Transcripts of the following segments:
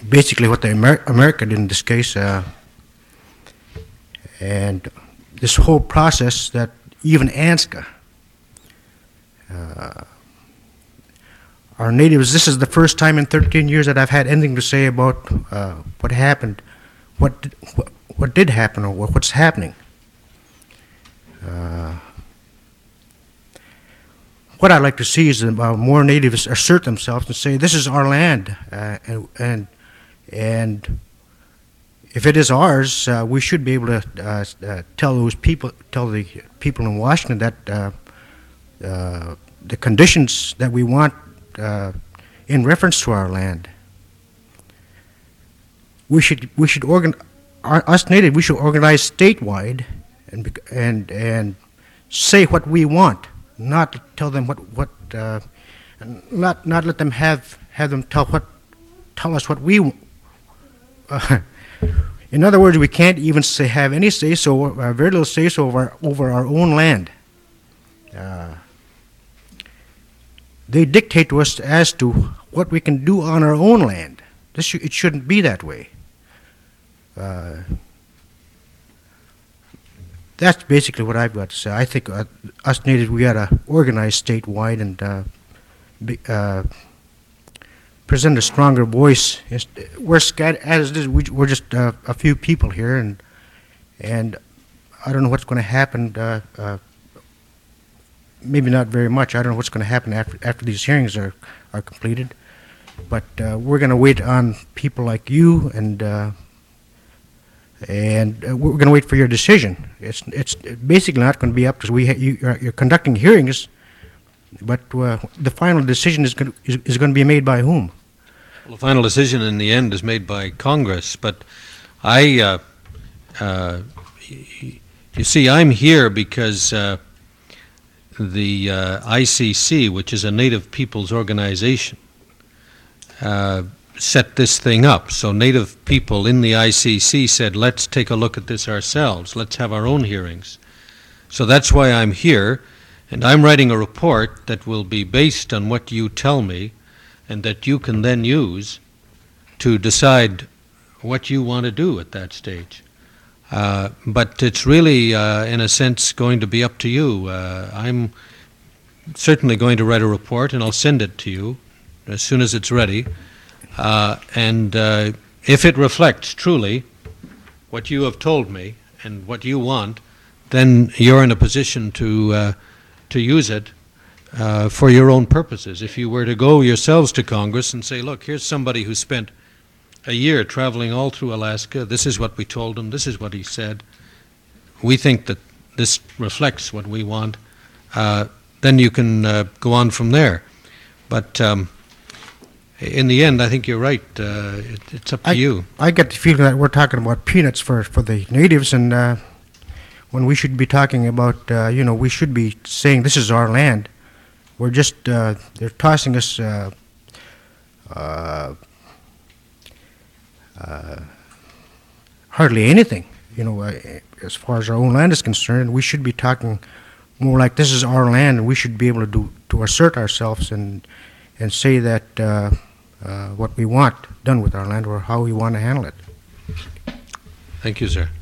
basically what the America did in this case, and this whole process that even ANSCA, our natives, this is the first time in 13 years that I've had anything to say about what happened, what did happen, or what's happening. What I'd like to see is more natives assert themselves and say, this is our land, and if it is ours, we should be able to tell the people in Washington that the conditions that we want in reference to our land. We should us natives, we should organize statewide and say what we want, not tell them not let them have them tell us what we want. In other words, we can't even have any say-so, very little say-so over our own land. They dictate to us as to what we can do on our own land. It shouldn't be that way. That's basically what I've got to say. I think us natives, we got to organize statewide and present a stronger voice. We're scattered as it is. We're just a few people here, and I don't know what's going to happen. Maybe not very much. I don't know what's going to happen after these hearings are completed. But we're going to wait on people like you, and we're going to wait for your decision. It's basically not going to be up to us. You're conducting hearings, but the final decision is going to be made by whom? Well, the final decision in the end is made by Congress, but you see, I'm here because the ICC, which is a Native Peoples organization, set this thing up. So Native people in the ICC said, let's take a look at this ourselves. Let's have our own hearings. So that's why I'm here, and I'm writing a report that will be based on what you tell me and that you can then use to decide what you want to do at that stage. But it's really, in a sense, going to be up to you. I'm certainly going to write a report, and I'll send it to you as soon as it's ready. And if it reflects truly what you have told me and what you want, then you're in a position to use it for your own purposes. If you were to go yourselves to Congress and say, look, here's somebody who spent a year traveling all through Alaska, this is what we told him, this is what he said, we think that this reflects what we want, then you can go on from there. But in the end, I think you're right. It's up to you. I get the feeling that we're talking about peanuts for the natives, and when we should be talking about, we should be saying this is our land. We're just, they're tossing us hardly anything, as far as our own land is concerned. We should be talking more like this is our land, and we should be able to assert ourselves and say that what we want done with our land or how we want to handle it. Thank you, sir.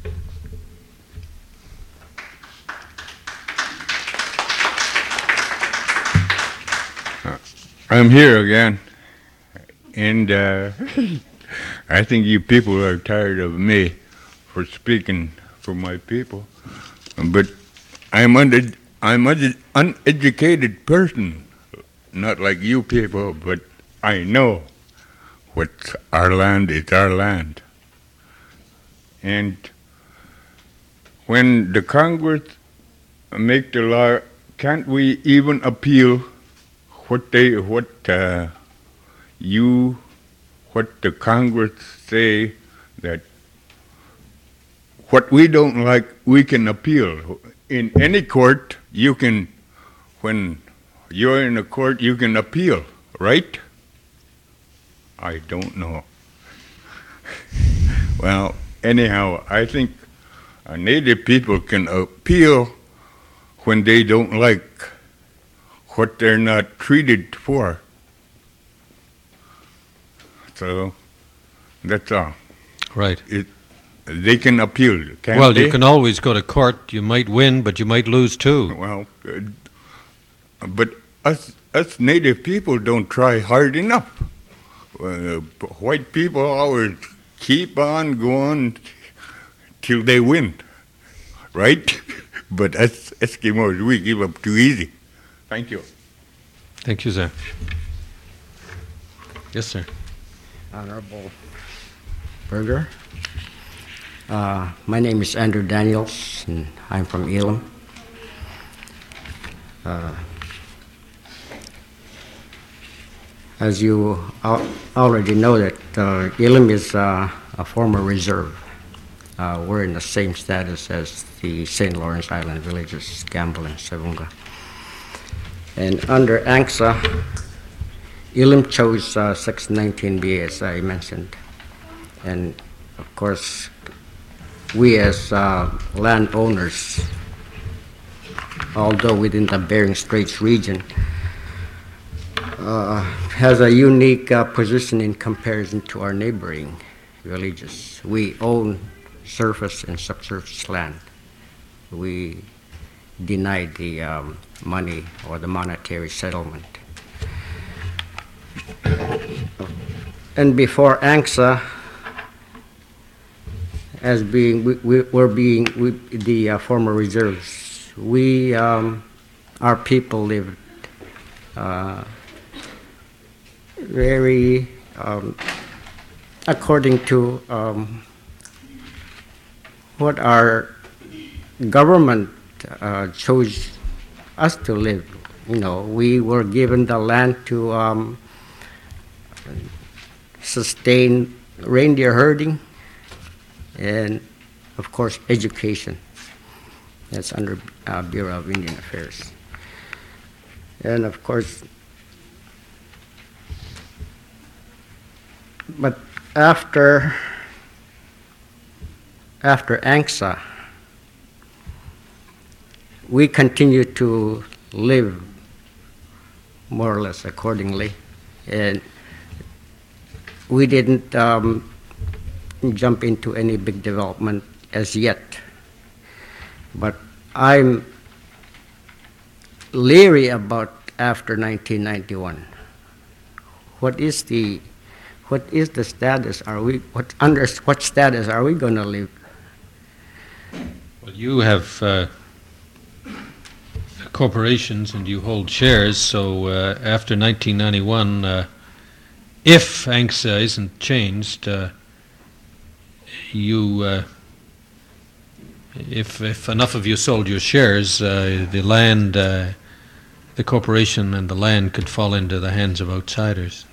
I'm here again, and I think you people are tired of me for speaking for my people, but I'm an uneducated person, not like you people, but I know what our land is our land. And when the Congress make the law, can't we even appeal what the Congress say, that what we don't like, we can appeal. In any court, you can, when you're in a court, you can appeal, right? I don't know. Well, anyhow, I think Native people can appeal when they don't like what they're not treated for. So That's all. Right. They can appeal, can't Well, they? you can always go to court. You might win, but you might lose too. Well, but us native people don't try hard enough. White people always keep on going till they win, right? But us Eskimos, we give up too easy. Thank you. Thank you, sir. Yes, sir. Honorable Berger. My name is Andrew Daniels, and I'm from Elam. As you already know, that Elam is a former reserve. We're in the same status as the St. Lawrence Island villages, Gamble and Savunga. And under ANCSA, Elam chose Section 19B, as I mentioned. And of course, we as landowners, although within the Bering Straits region, has a unique position in comparison to our neighboring villages. We own surface and subsurface land. We denied the money or the monetary settlement. And before ANCSA, as being the former reserves, our people lived very according to what our government chose us to live. You know, we were given the land to sustain reindeer herding and, of course, education. That's under Bureau of Indian Affairs. And, of course, but after ANCSA, we continue to live more or less accordingly, and we didn't jump into any big development as yet. But I'm leery about after 1991. What is the status? Under what status are we going to live? Well, you have corporations and you hold shares, so after 1991, if ANCSA isn't changed, if enough of you sold your shares, the land, the corporation and the land could fall into the hands of outsiders.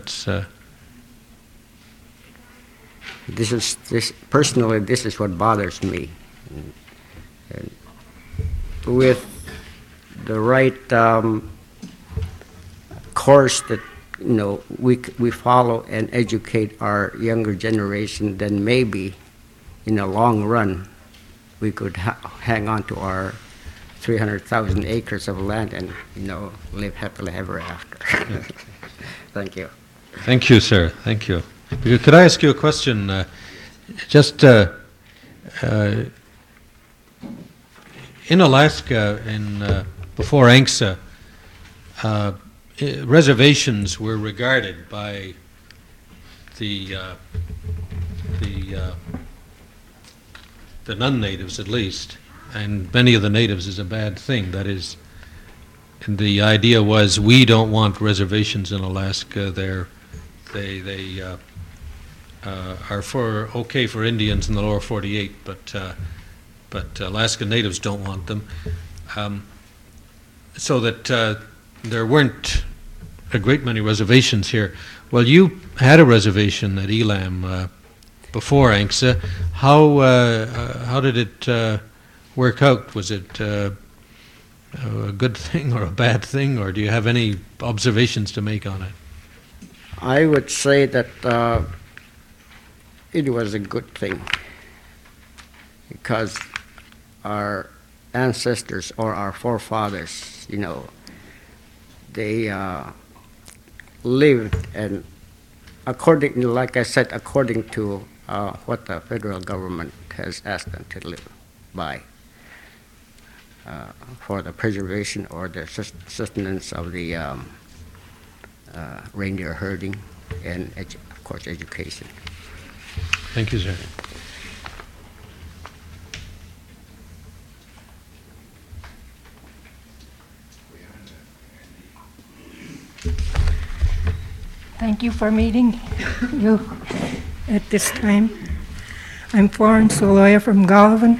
Personally, this is what bothers me. And with the right course that we follow and educate our younger generation, then maybe in the long run we could hang on to our 300,000 acres of land and live happily ever after. Thank you. Thank you, sir. Thank you. Could I ask you a question? In Alaska, before ANCSA, reservations were regarded by the non-natives, at least, and many of the natives, as a bad thing. That is, and the idea was, we don't want reservations in Alaska. They are okay for Indians in the lower 48, but Alaska natives don't want them. So that there weren't a great many reservations here. Well, you had a reservation at Elam before ANCSA. How did it work out? Was it a good thing or a bad thing, or do you have any observations to make on it? I would say that it was a good thing, because our ancestors or our forefathers, they lived and according, like I said, according to what the federal government has asked them to live by for the preservation or the sustenance of the reindeer herding and, of course, education. Thank you, sir. Thank you for meeting you at this time. I'm Florence, a lawyer from Golovin.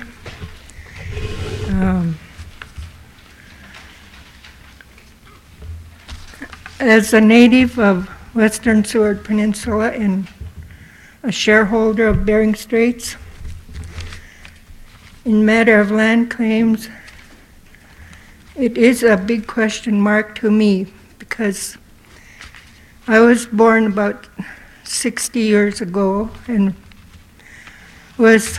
As a native of Western Seward Peninsula and a shareholder of Bering Straits, in matter of land claims, it is a big question mark to me because I was born about 60 years ago and was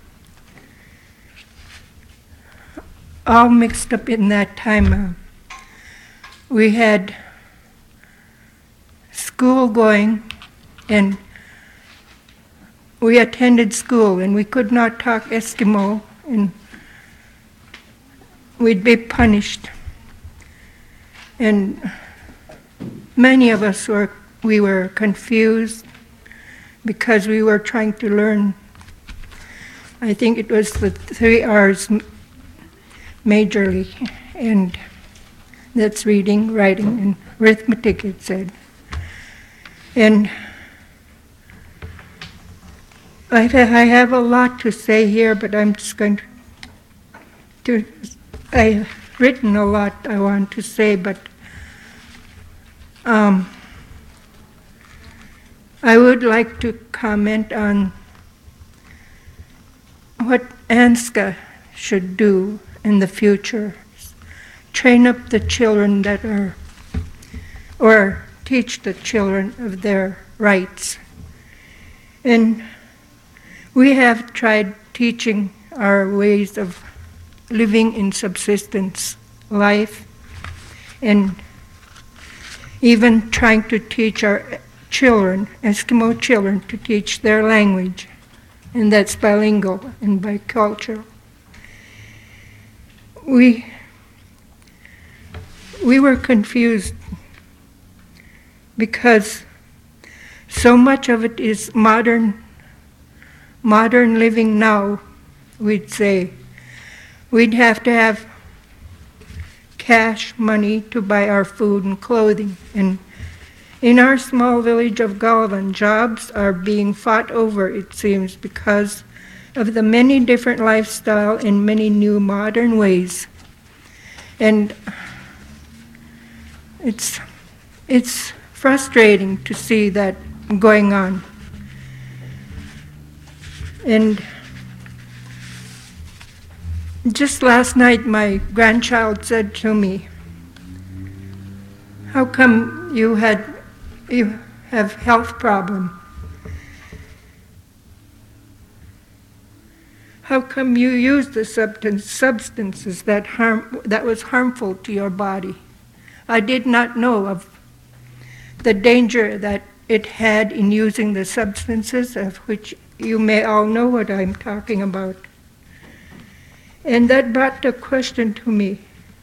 all mixed up in that time. We had school going and we attended school and we could not talk Eskimo and we'd be punished. And many of us were confused because we were trying to learn. I think it was the 3 R's majorly, and that's reading, writing, and arithmetic, it said. And I have a lot to say here, but I'm just going to I've written a lot I want to say, but I would like to comment on what ANZCA should do in the future. Train up the children that are, or teach the children of their rights. And we have tried teaching our ways of living in subsistence life and even trying to teach our children, Eskimo children, to teach their language, and that's bilingual and bicultural. We were confused because so much of it is modern living now, we'd say. We'd have to have cash money to buy our food and clothing. And in our small village of Golovin, jobs are being fought over, it seems, because of the many different lifestyle in many new modern ways. And it's frustrating to see that going on. And just last night, my grandchild said to me, "How come you have health problem? How come you use the substances that was harmful to your body?" I did not know of the danger that it had in using the substances, of which you may all know what I'm talking about. And that brought the question to me,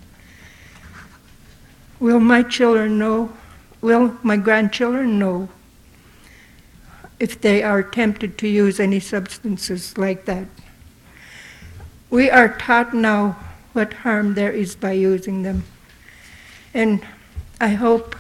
will my children know, will my grandchildren know if they are tempted to use any substances like that? We are taught now what harm there is by using them. And I hope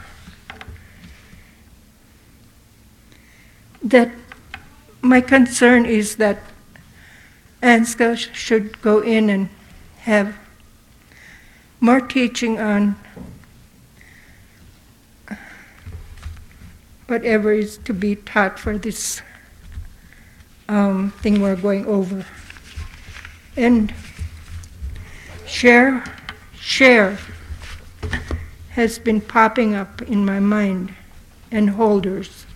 that my concern is that ANZCA should go in and have more teaching on whatever is to be taught for this thing we're going over. And share has been popping up in my mind, and holders.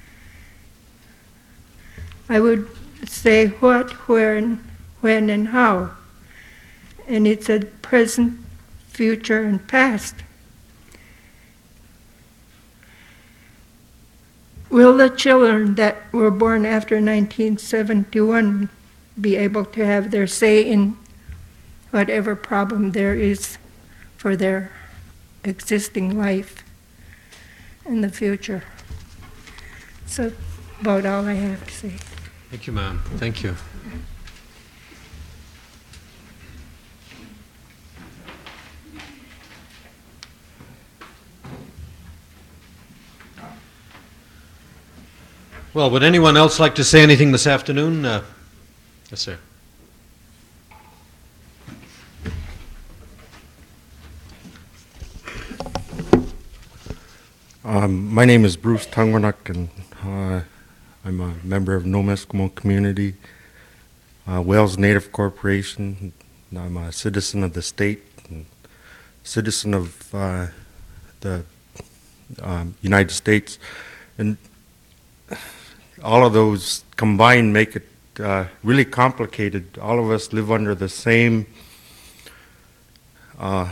I would say what, where, and when, and how. And it's a present, future, and past. will the children that were born after 1971 be able to have their say in whatever problem there is for their existing life in the future? So about all I have to say. Thank you, ma'am. Thank you. Well, would anyone else like to say anything this afternoon? Yes, sir. My name is Bruce Tungwanuk, and I'm a member of Nome Eskimo Community, Wales Native Corporation. I'm a citizen of the state, and citizen of the United States, and all of those combined make it really complicated. All of us live under the same, all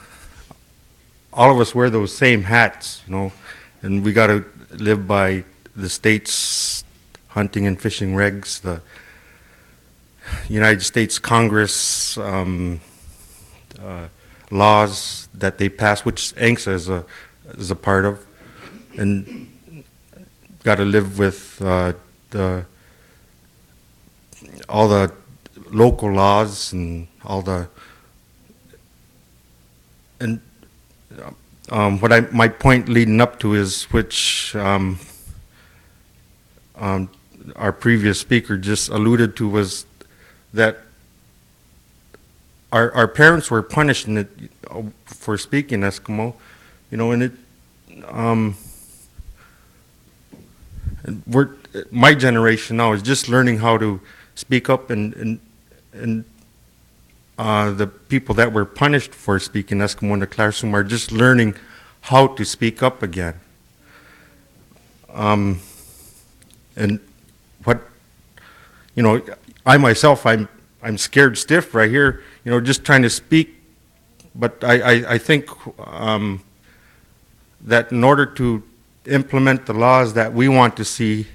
of us wear those same hats, you know, and we got to live by the state's hunting and fishing regs, the United States Congress laws that they pass, which ANCSA is a part of, and got to live with all the local laws and all the what my point leading up to is, which our previous speaker just alluded to, was that our parents were punished for speaking Eskimo, you know, and it my generation now is just learning how to speak up, and the people that were punished for speaking Eskimo in the classroom are just learning how to speak up again. And what, you know, I myself, I'm scared stiff right here, you know, just trying to speak. But I think that in order to implement the laws that we want to see,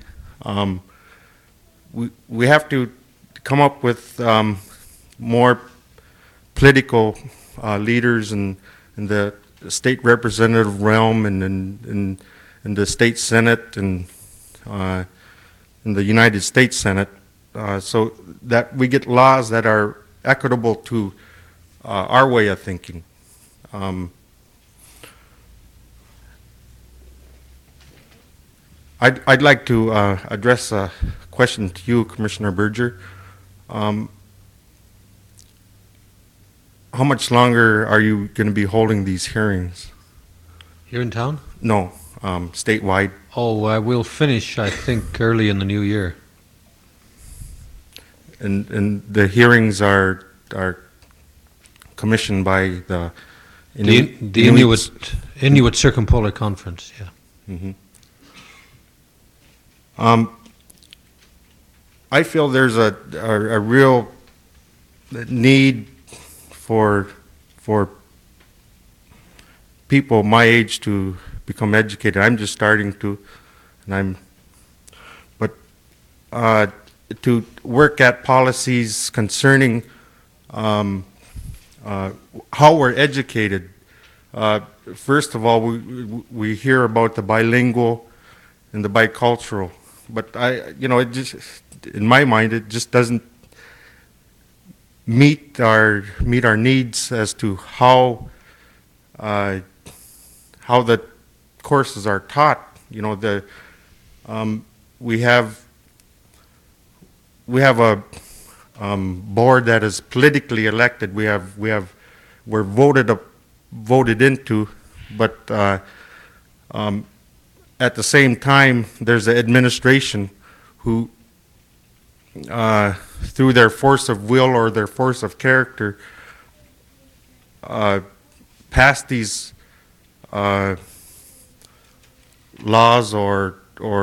we have to come up with more political leaders in the state representative realm, and in the state Senate, and in the United States Senate, so that we get laws that are equitable to our way of thinking. I'd like to address a question to you, Commissioner Berger. How much longer are you going to be holding these hearings? Here in town? No, statewide. Oh, we'll finish, I think, early in the new year. And the hearings are commissioned by the Inuit Circumpolar Conference, yeah. Mm-hmm. I feel there's a real need for people my age to become educated. I'm just starting to, to work at policies concerning how we're educated. First of all, we hear about the bilingual and the bicultural, but it just, in my mind, it just doesn't meet our needs as to how the courses are taught. You know, we have a board that is politically elected. We're voted into, but at the same time, there's the administration who, through their force of will or their force of character, pass these laws or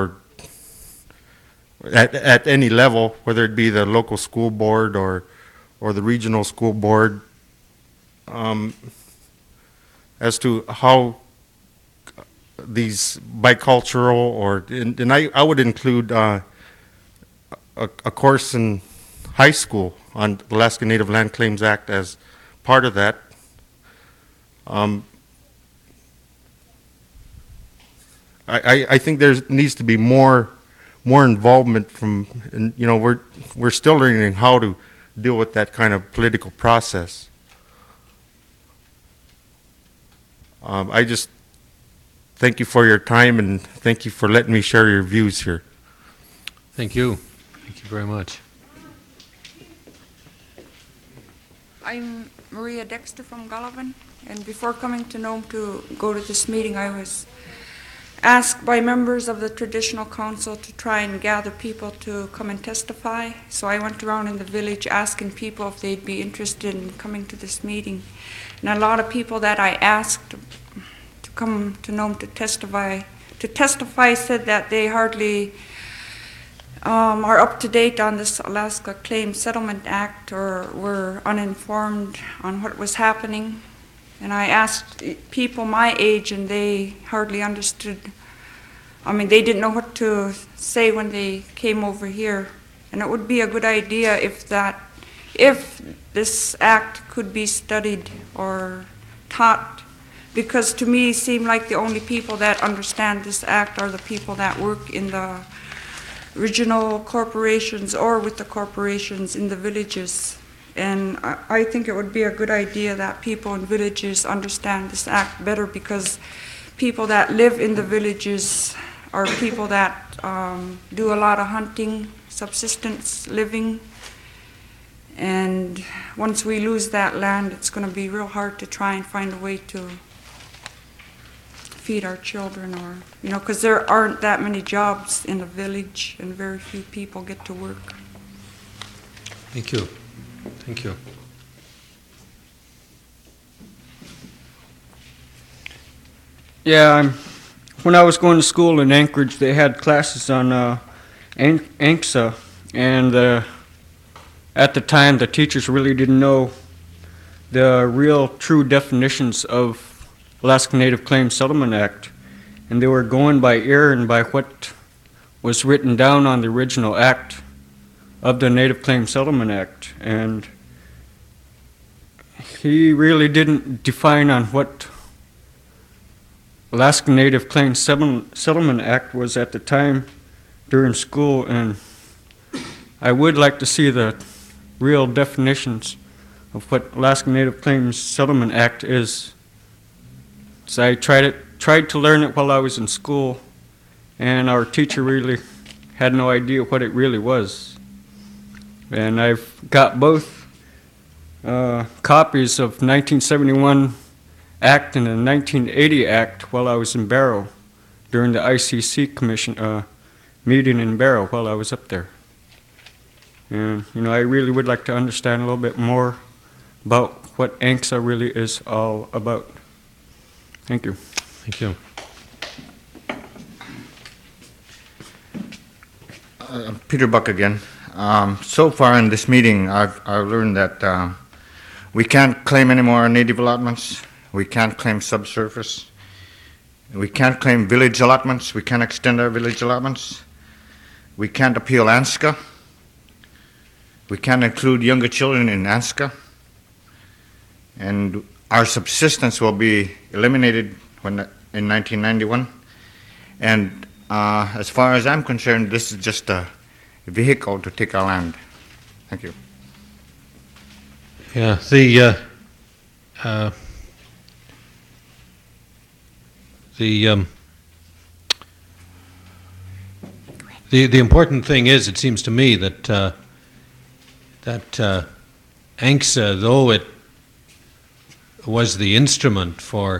at any level, whether it be the local school board or the regional school board, as to how these bicultural, and I would include a course in high school on the Alaska Native Land Claims Act as part of that. I think there needs to be more involvement from, and we're still learning how to deal with that kind of political process. I just thank you for your time, and thank you for letting me share your views here. Thank you. Thank you very much. I'm Maria Dexter from Gullivan, and before coming to Nome to go to this meeting, I was asked by members of the Traditional Council to try and gather people to come and testify. So I went around in the village asking people if they'd be interested in coming to this meeting. And a lot of people that I asked to come to Nome to testify said that they hardly are up to date on this Alaska Claims Settlement Act or were uninformed on what was happening. And I asked people my age, and they hardly understood. I mean, they didn't know what to say when they came over here. And it would be a good idea if this act could be studied or taught, because to me it seemed like the only people that understand this act are the people that work in the regional corporations or with the corporations in the villages. And I think it would be a good idea that people in villages understand this act better, because people that live in the villages are people that do a lot of hunting, subsistence living. And once we lose that land, it's going to be real hard to try and find a way to feed our children, or, because there aren't that many jobs in the village and very few people get to work. Thank you. Thank you. Yeah, when I was going to school in Anchorage, they had classes on ANCSA, and at the time the teachers really didn't know the real true definitions of Alaska Native Claims Settlement Act, and they were going by ear and by what was written down on the original act of the Native Claims Settlement Act. And he really didn't define on what Alaska Native Claims Settlement Act was at the time during school, and I would like to see the real definitions of what Alaska Native Claims Settlement Act is. So I tried to learn it while I was in school, and our teacher really had no idea what it really was. And I've got both copies of 1971 Act and the 1980 Act while I was in Barrow during the ICC Commission meeting in Barrow while I was up there. And, I really would like to understand a little bit more about what ANCSA really is all about. Thank you. Thank you. Peter Buck again. So far in this meeting, I've learned that we can't claim any more native allotments. We can't claim subsurface. We can't claim village allotments. We can't extend our village allotments. We can't appeal ANSCA. We can't include younger children in ANSCA. And our subsistence will be eliminated in 1991. And as far as I'm concerned, this is just a vehicle to take our land. Thank you. Yeah, the important thing is, it seems to me, that ANCSA, though it was the instrument for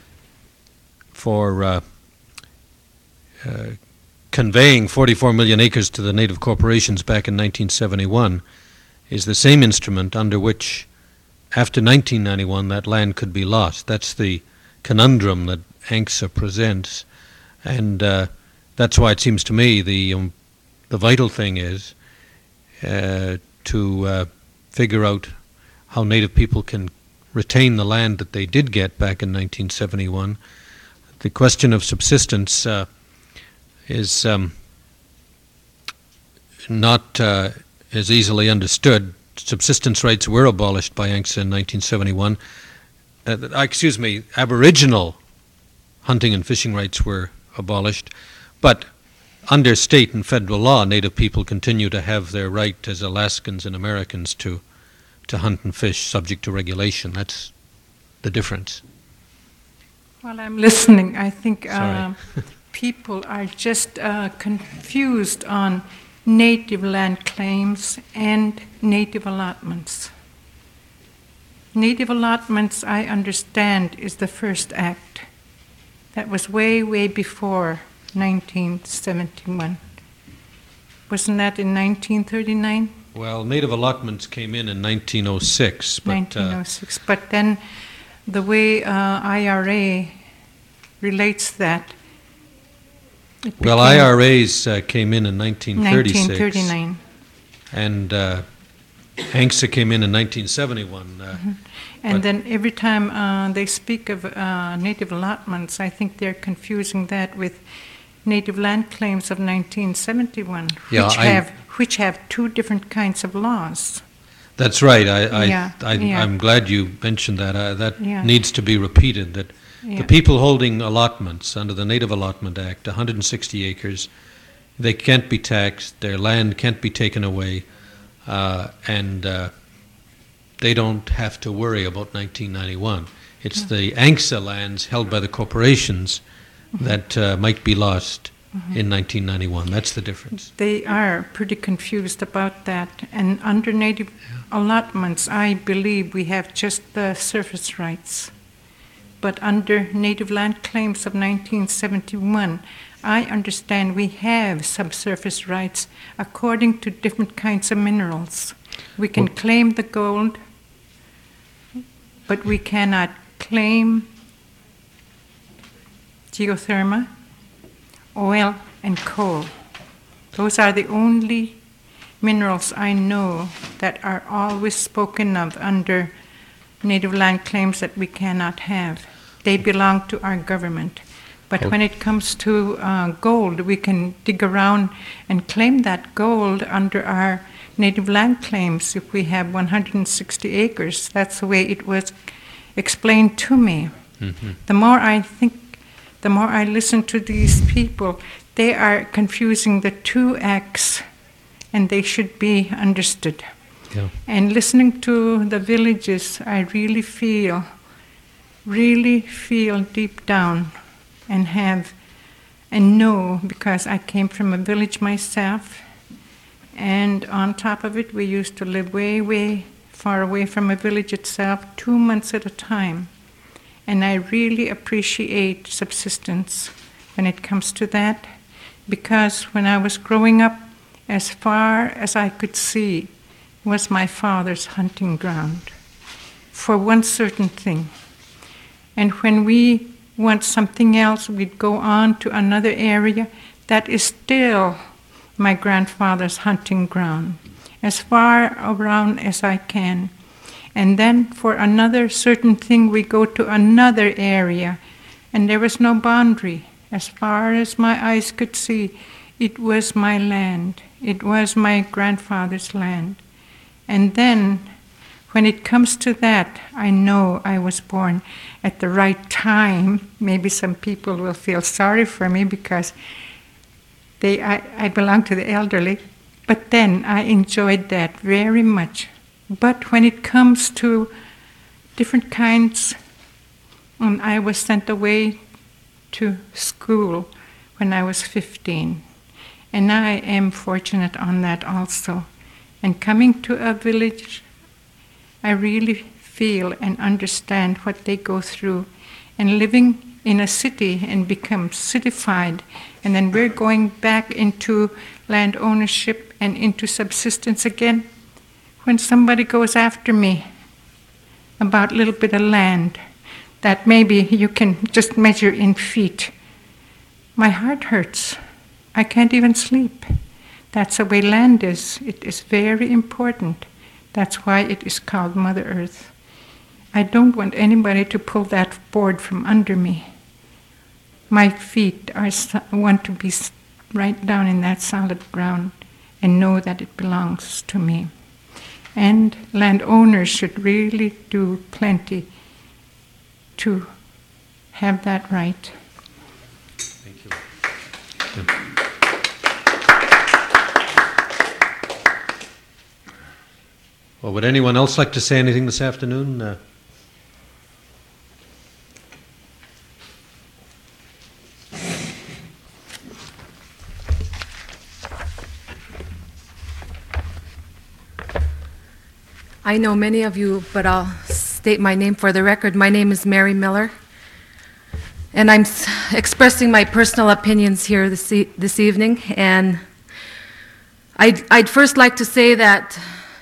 conveying 44 million acres to the native corporations back in 1971, is the same instrument under which, after 1991, that land could be lost. That's the conundrum that ANCSA presents, and that's why it seems to me the vital thing is to figure out how Native people can retain the land that they did get back in 1971. the question of subsistence is not as easily understood. Subsistence rights were abolished by ANCSA in 1971. Aboriginal hunting and fishing rights were abolished, but under state and federal law, Native people continue to have their right as Alaskans and Americans to hunt and fish subject to regulation. That's the difference. While I'm listening, I think Sorry. people are just confused on native land claims and native allotments. Native allotments, I understand, is the first act. That was way, way before 1971. Wasn't that in 1939? Well, native allotments came in 1906. But, 1906. But then the way IRA relates that. Well, IRAs came in 1936. 1939. And ANCSA came in 1971. And then every time they speak of native allotments, I think they're confusing that with native land claims of 1971, which have two different kinds of laws. That's right. Yeah. I'm glad you mentioned that. That Yeah. needs to be repeated, that Yeah. the people holding allotments under the Native Allotment Act, 160 acres, they can't be taxed, their land can't be taken away, and they don't have to worry about 1991. It's the ANCSA lands held by the corporations that might be lost in 1991. That's the difference. They are pretty confused about that. And under native allotments, I believe we have just the surface rights. But under native land claims of 1971, I understand we have subsurface rights according to different kinds of minerals. We can claim the gold, but we cannot claim geothermal, oil, and coal. Those are the only minerals I know that are always spoken of under native land claims that we cannot have. They belong to our government. But when it comes to gold, we can dig around and claim that gold under our native land claims if we have 160 acres. That's the way it was explained to me. Mm-hmm. The more I think, the more I listen to these people, they are confusing the two acts, and they should be understood. Yeah. And listening to the villages, I really feel deep down and know, because I came from a village myself, and on top of it, we used to live way, way far away from a village itself, 2 months at a time. And I really appreciate subsistence when it comes to that, because when I was growing up, as far as I could see was my father's hunting ground for one certain thing. And when we want something else, we'd go on to another area that is still my grandfather's hunting ground, as far around as I can. And then for another certain thing, we go to another area, and there was no boundary. As far as my eyes could see, it was my land. It was my grandfather's land. And then, when it comes to that, I know I was born at the right time. Maybe some people will feel sorry for me because I belong to the elderly, but then I enjoyed that very much. But when it comes to different kinds, I was sent away to school when I was 15. And I am fortunate on that also. And coming to a village, I really feel and understand what they go through. And living in a city and become cityfied, and then we're going back into land ownership and into subsistence again. When somebody goes after me about a little bit of land that maybe you can just measure in feet, my heart hurts. I can't even sleep. That's the way land is. It is very important. That's why it is called Mother Earth. I don't want anybody to pull that board from under me. My feet want to be right down in that solid ground and know that it belongs to me. And landowners should really do plenty to have that right. Thank you. Well, would anyone else like to say anything this afternoon? I know many of you, but I'll state my name for the record. My name is Mary Miller, and I'm expressing my personal opinions here this evening. And I'd first like to say that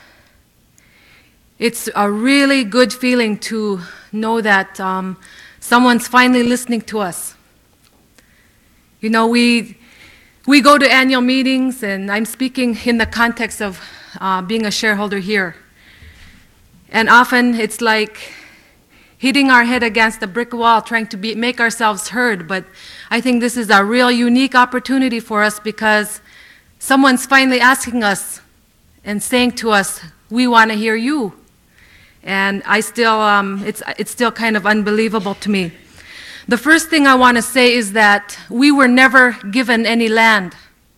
it's a really good feeling to know that someone's finally listening to us. You know, we go to annual meetings, and I'm speaking in the context of being a shareholder here. And often it's like hitting our head against a brick wall, trying to make ourselves heard. But I think this is a real unique opportunity for us because someone's finally asking us and saying to us, we want to hear you. And I still, it's still kind of unbelievable to me. The first thing I want to say is that we were never given any land.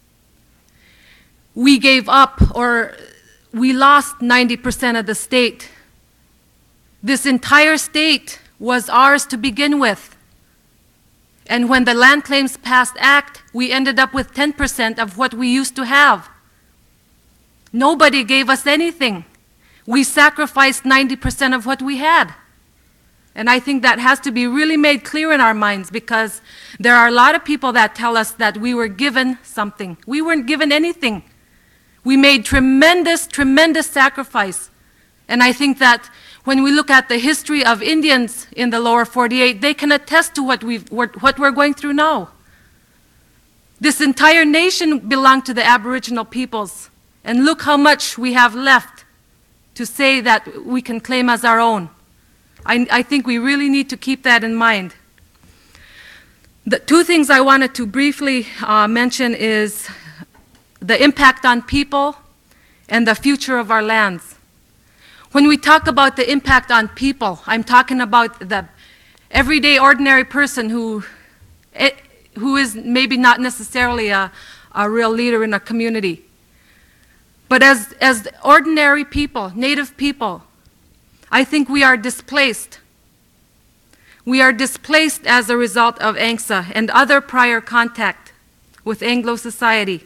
We gave up, or we lost 90% of the state. This entire state was ours to begin with. And when the Land Claims Past Act, we ended up with 10% of what we used to have. Nobody gave us anything. We sacrificed 90% of what we had. And I think that has to be really made clear in our minds, because there are a lot of people that tell us that we were given something. We weren't given anything. We made tremendous, tremendous sacrifice. And I think that when we look at the history of Indians in the lower 48, they can attest to what we're going through now. This entire nation belonged to the Aboriginal peoples, and look how much we have left to say that we can claim as our own. I think we really need to keep that in mind. The two things I wanted to briefly mention is the impact on people and the future of our lands. When we talk about the impact on people, I'm talking about the everyday ordinary person who is maybe not necessarily a real leader in a community. But as ordinary people, Native people, I think we are displaced. We are displaced as a result of ANCSA and other prior contact with Anglo society.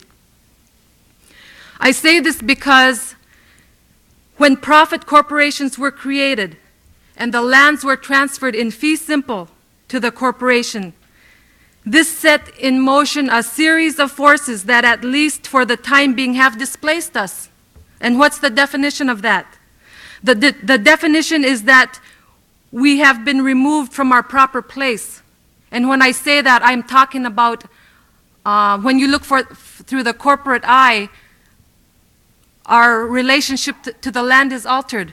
I say this because when profit corporations were created and the lands were transferred in fee simple to the corporation, this set in motion a series of forces that, at least for the time being, have displaced us. And what's the definition of that? The definition is that we have been removed from our proper place. And when I say that, I'm talking about when you look through the corporate eye, our relationship to the land is altered.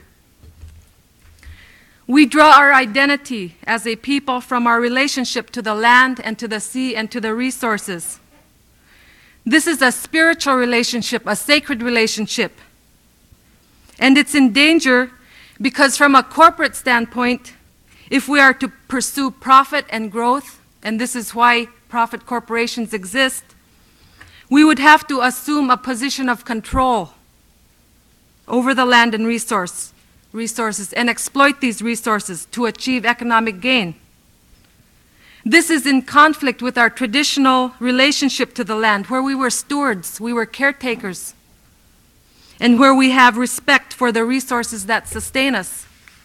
We draw our identity as a people from our relationship to the land and to the sea and to the resources. This is a spiritual relationship, a sacred relationship. And it's in danger because from a corporate standpoint, if we are to pursue profit and growth, and this is why profit corporations exist, we would have to assume a position of control over the land and resources and exploit these resources to achieve economic gain. This is in conflict with our traditional relationship to the land, where we were stewards, we were caretakers, and where we have respect for the resources that sustain us.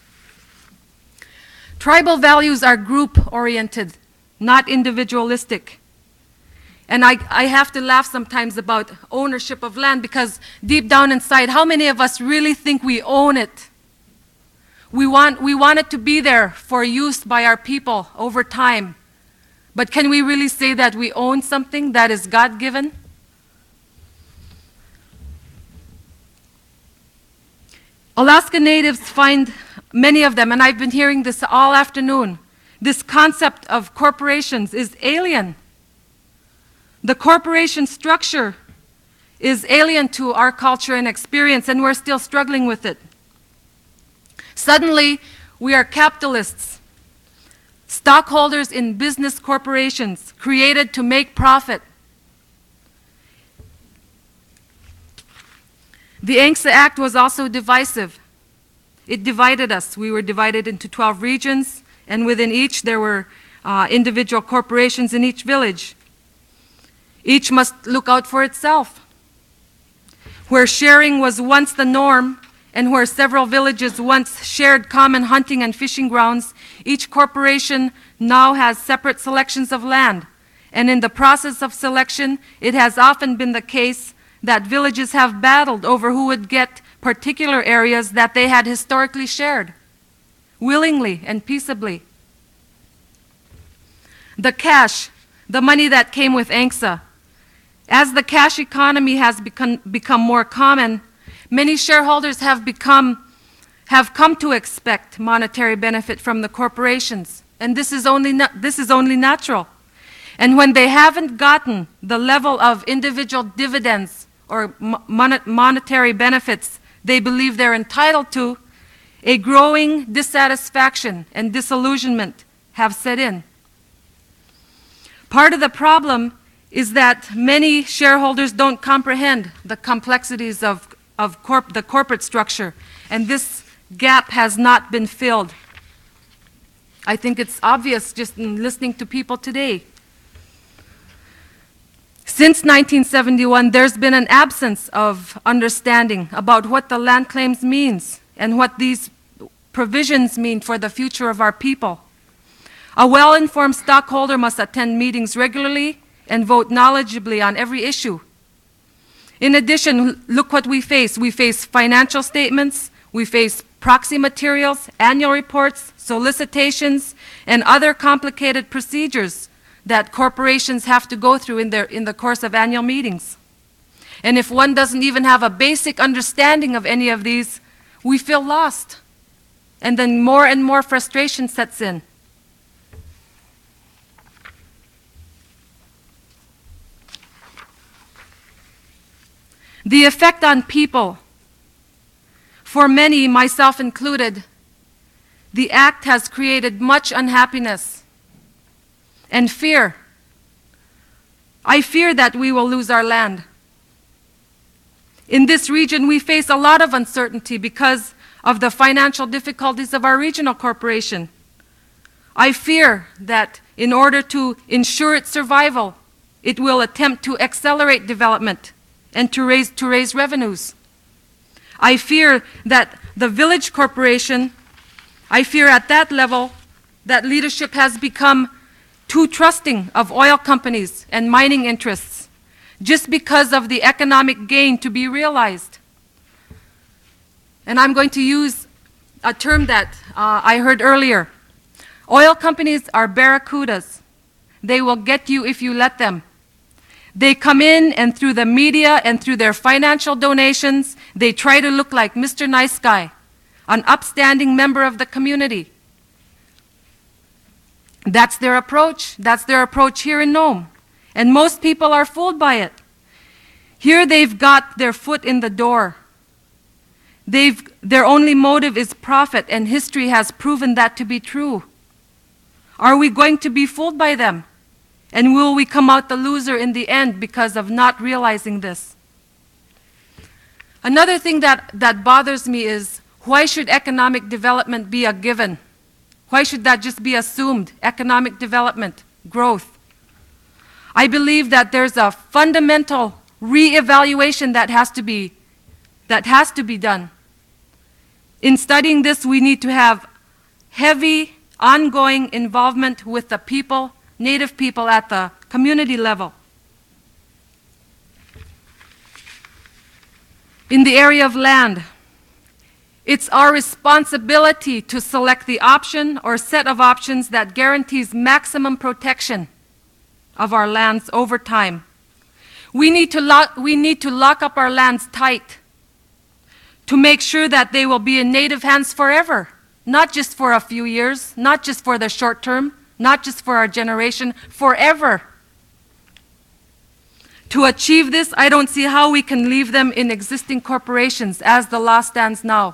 Tribal values are group-oriented, not individualistic. And I have to laugh sometimes about ownership of land, because deep down inside, how many of us really think we own it? We want it to be there for use by our people over time. But can we really say that we own something that is God-given? Alaska Natives find, many of them, and I've been hearing this all afternoon, This concept of corporations is alien. The corporation structure is alien to our culture and experience, and we're still struggling with it. Suddenly, we are capitalists, stockholders in business corporations created to make profit. The ANCSA Act was also divisive. It divided us. We were divided into 12 regions, and within each there were individual corporations in each village. Each must look out for itself. Where sharing was once the norm, and where several villages once shared common hunting and fishing grounds, each corporation now has separate selections of land. And in the process of selection, it has often been the case that villages have battled over who would get particular areas that they had historically shared, willingly and peaceably. The cash, the money that came with ANCSA. As the cash economy has become more common, many shareholders have come to expect monetary benefit from the corporations, and this is only natural. And when they haven't gotten the level of individual dividends or monetary benefits they believe they're entitled to, a growing dissatisfaction and disillusionment have set in. Part of the problem is that many shareholders don't comprehend the complexities of the corporate structure, and this gap has not been filled. I think it's obvious just in listening to people today. Since 1971, there's been an absence of understanding about what the land claims means and what these provisions mean for the future of our people. A well-informed stockholder must attend meetings regularly and vote knowledgeably on every issue. In addition, look what we face. We face financial statements, we face proxy materials, annual reports, solicitations, and other complicated procedures that corporations have to go through in the course of annual meetings. And if one doesn't even have a basic understanding of any of these, we feel lost. And then more and more frustration sets in. The effect on people. For many, myself included, the act has created much unhappiness and fear. I fear that we will lose our land. In this region, we face a lot of uncertainty because of the financial difficulties of our regional corporation. I fear that in order to ensure its survival, it will attempt to accelerate development and to raise revenues. I fear that the village corporation, I fear at that level that leadership has become too trusting of oil companies and mining interests just because of the economic gain to be realized. And I'm going to use a term that I heard earlier. Oil companies are barracudas. They will get you if you let them. They come in and through the media and through their financial donations, they try to look like Mr. Nice Guy, an upstanding member of the community. That's their approach. That's their approach here in Nome. And most people are fooled by it. Here they've got their foot in the door. Their only motive is profit, and history has proven that to be true. Are we going to be fooled by them? And will we come out the loser in the end because of not realizing this? Another thing that bothers me is, why should economic development be a given? Why should that just be assumed? Economic development, growth. I believe that there's a fundamental reevaluation that has to be done. In studying this, we need to have heavy, ongoing involvement with the people, Native people at the community level. In the area of land, it's our responsibility to select the option or set of options that guarantees maximum protection of our lands over time. We need to lock up our lands tight to make sure that they will be in Native hands forever not just for a few years, not just for the short term, not just for our generation, forever. To achieve this, I don't see how we can leave them in existing corporations as the law stands now.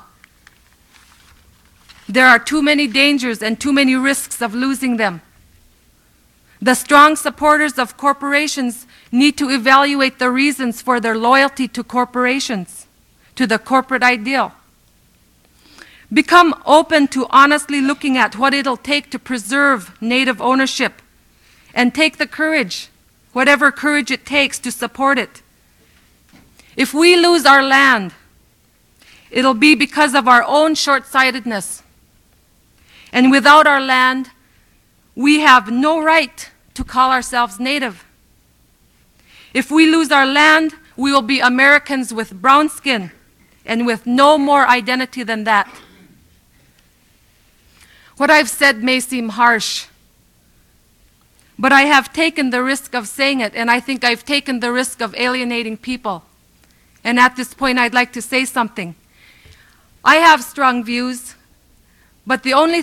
There are too many dangers and too many risks of losing them. The strong supporters of corporations need to evaluate the reasons for their loyalty to corporations, to the corporate ideal. Become open to honestly looking at what it'll take to preserve Native ownership, and take the courage, whatever courage it takes, to support it. If we lose our land, it'll be because of our own short-sightedness. And without our land, we have no right to call ourselves Native. If we lose our land, we will be Americans with brown skin and with no more identity than that. What I've said may seem harsh, but I have taken the risk of saying it, and I think I've taken the risk of alienating people. And at this point, I'd like to say something. I have strong views, but the only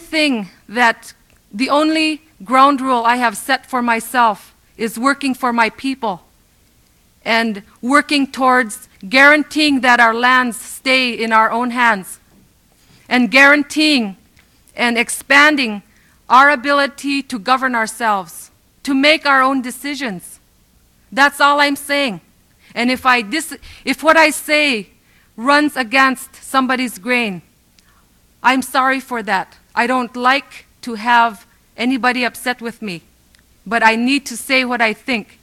ground rule I have set for myself is working for my people and working towards guaranteeing that our lands stay in our own hands, and guaranteeing and expanding our ability to govern ourselves, to make our own decisions. That's all I'm saying. And if what I say runs against somebody's grain, I'm sorry for that. I don't like to have anybody upset with me, but I need to say what I think.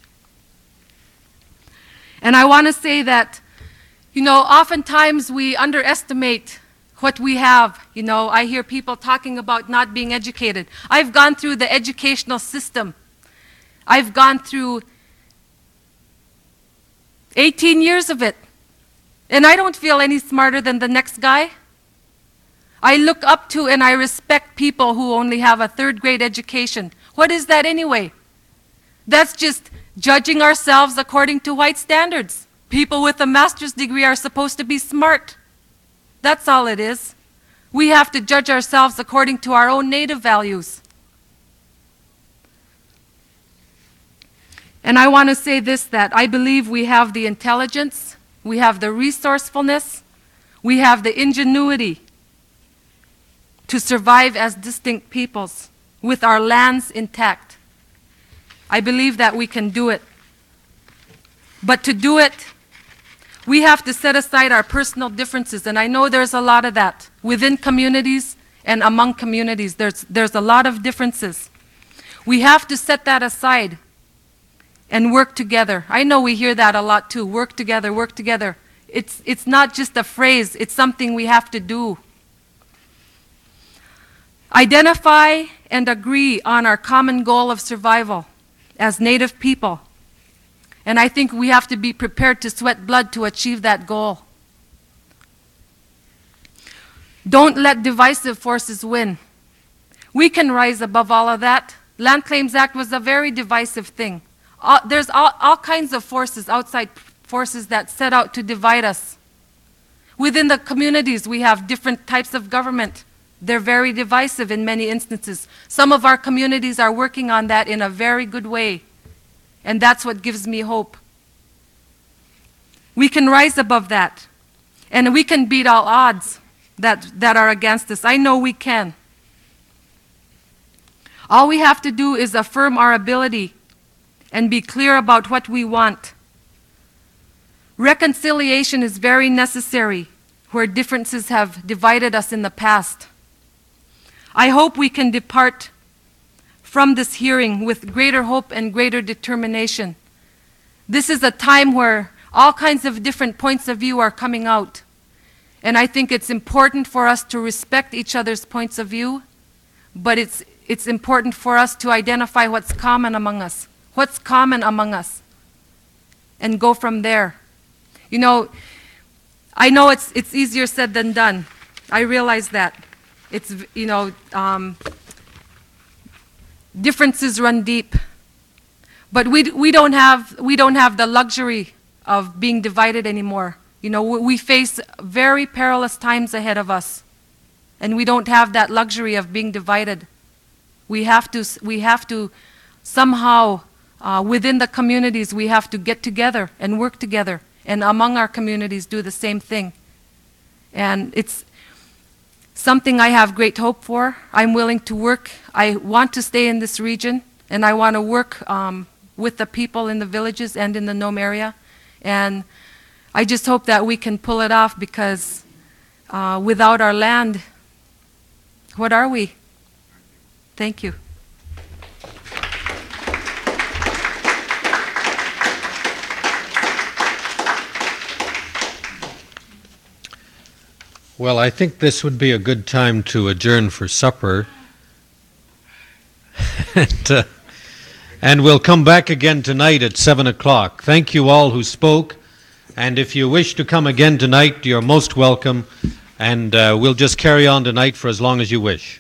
And I want to say that, oftentimes we underestimate what we have. I hear people talking about not being educated. I've gone through the educational system. I've gone through 18 years of it, and I don't feel any smarter than the next guy. I look up to and I respect people who only have a third-grade education. What is that anyway? That's just judging ourselves according to white standards. People with a master's degree are supposed to be smart. That's all it is. We have to judge ourselves according to our own Native values. And I want to say this, that I believe we have the intelligence, we have the resourcefulness, we have the ingenuity to survive as distinct peoples with our lands intact. I believe that we can do it. But to do it, we have to set aside our personal differences, and I know there's a lot of that within communities and among communities. There's a lot of differences. We have to set that aside and work together. I know we hear that a lot too, work together, work together. It's not just a phrase, it's something we have to do. Identify and agree on our common goal of survival as Native people. And I think we have to be prepared to sweat blood to achieve that goal. Don't let divisive forces win. We can rise above all of that. Land Claims Act was a very divisive thing. There's all kinds of forces, outside forces, that set out to divide us. Within the communities, we have different types of government. They're very divisive in many instances. Some of our communities are working on that in a very good way. And that's what gives me hope. We can rise above that. And we can beat all odds that are against us. I know we can. All we have to do is affirm our ability and be clear about what we want. Reconciliation is very necessary where differences have divided us in the past. I hope we can depart from this hearing with greater hope and greater determination. This is a time where all kinds of different points of view are coming out. And I think it's important for us to respect each other's points of view, but it's important for us to identify what's common among us. What's common among us? And go from there. I know it's easier said than done. I realize that. It's, differences run deep. But we don't have the luxury of being divided anymore. We face very perilous times ahead of us. and we don't have that luxury of being divided. We have to somehow, within the communities, we have to get together and work together, and among our communities do the same thing. And it's something I have great hope for. I'm willing to work. I want to stay in this region, and I want to work with the people in the villages and in the Nome area. And I just hope that we can pull it off, because without our land, what are we? Thank you. Well, I think this would be a good time to adjourn for supper. And we'll come back again tonight at 7 o'clock. Thank you all who spoke. And if you wish to come again tonight, you're most welcome. And we'll just carry on tonight for as long as you wish.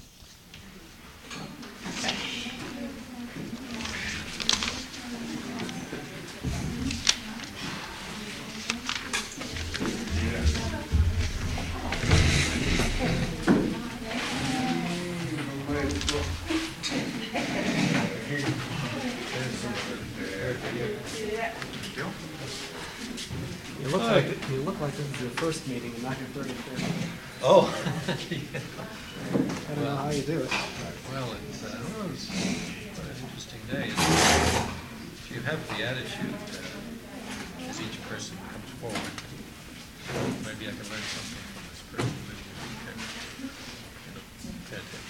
You look like this is your first meeting and not your 33rd. Oh. I don't know how you do it. Well, it's quite an interesting day. If you have the attitude as each person comes forward, maybe I can learn something from this person. Pay attention.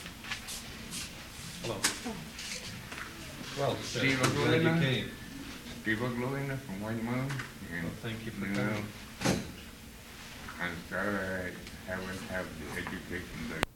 Hello. Well, Steve glad you came. Steve Oglovina from White Mountain. Well, thank you for You coming. know, I'm sorry I haven't had the education that